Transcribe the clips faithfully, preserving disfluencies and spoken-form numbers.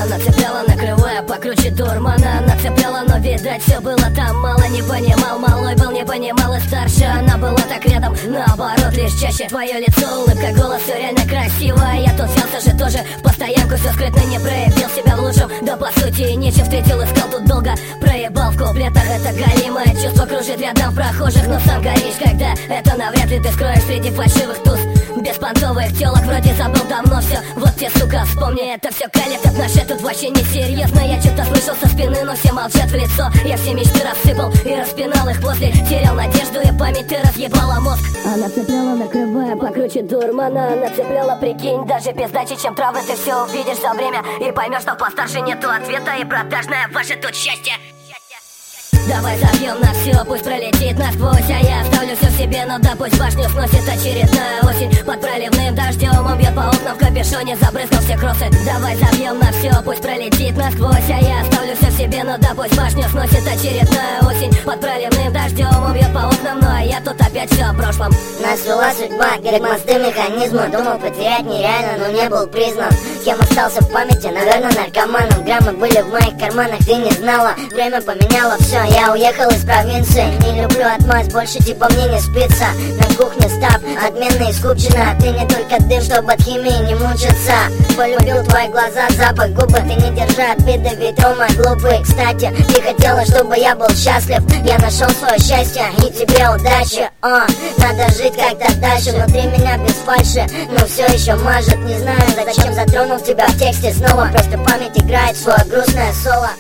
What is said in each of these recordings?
нацепляла, накрывая покруче дурмана. Нацепляла, но видать все было там мало. Не понимал, малой был, не понимал и старше. Она была так рядом, наоборот, лишь чаще. Твое лицо, улыбка, голос, все реально красиво. Я тут взялся же тоже постоянку, все скрытно не проявил себя в лучшем. Да по сути нечем, встретил, искал тут долго. Проебал в куплетах, это галимое чувство кружит рядом прохожих. Но сам горишь, когда это навряд ли ты скроешь среди фальшивых туз. Беспонтовых телок вроде забыл давно все. Вот те, сука, вспомни, это все калит. Отношения тут вообще не серьезно. Я что-то слышал со спины, но все молчат в лицо. Я все мечты рассыпал и распинал их после. Терял надежду и память, ты разъебала мозг. Она цепляла, накрывая покруче дурмана. Она цепляла, прикинь, даже без дачи, чем травы. Ты все увидишь за время и поймешь, что постарше нету ответа. И продажное ваше тут счастье. Давай забьем на все, пусть пролетит насквозь. А я оставлю все в себе, но да пусть башню сносит очередная осень. Под проливным дождем он бьет по окнам в капюшоне, забрызгал все кроссы. Давай забьем на все, пусть пролетит насквозь. А я оставлю все в себе, но да пусть башню сносит очередная осень. Под проливным дождем он бьет по окнам, ну а я тут опять все о прошлом. Нас вела судьба, как мосты механизма. Думал потерять нереально, но не был признан. Кем остался в памяти, наверное, наркоманом. Граммы были в моих карманах, ты не знала. Время поменяло все, я уехал из провинции. Не люблю отмазь, больше типа мне не спится. На кухне став, отменный из Купчино. Ты не только дым, чтобы от химии не мучиться. Полюбил твои глаза, запах губы. Ты не держи обиды, ведь Рома глупый. Кстати, ты хотела, чтобы я был счастлив. Я нашел свое счастье и тебе удачи. О, надо жить как-то дальше. Внутри меня без фальши, но все еще мажет. Не знаю, зачем затронул тебя в тексте снова. Просто память играет свое грустное соло.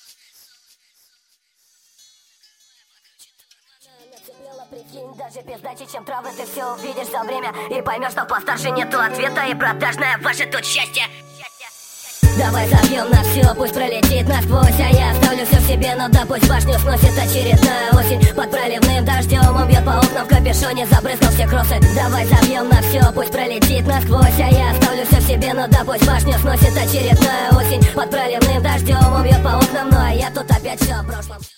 Прикинь, даже без дачи, чем травы, ты все увидишь за время и поймешь, что постарше нету ответа. И продажное ваше тут счастье. Давай забьем на все, пусть пролетит насквозь. А я оставлю все в себе, но да пусть башню сносит очередная осень. Под проливным дождем он бьет по окнам в капюшоне, забрызгал все кроссы. Давай забьем на все, пусть пролетит насквозь. А я оставлю все в себе, но да пусть башню сносит очередная осень. Под проливным дождем он бьет по окнам, ну а я тут опять все о прошлом.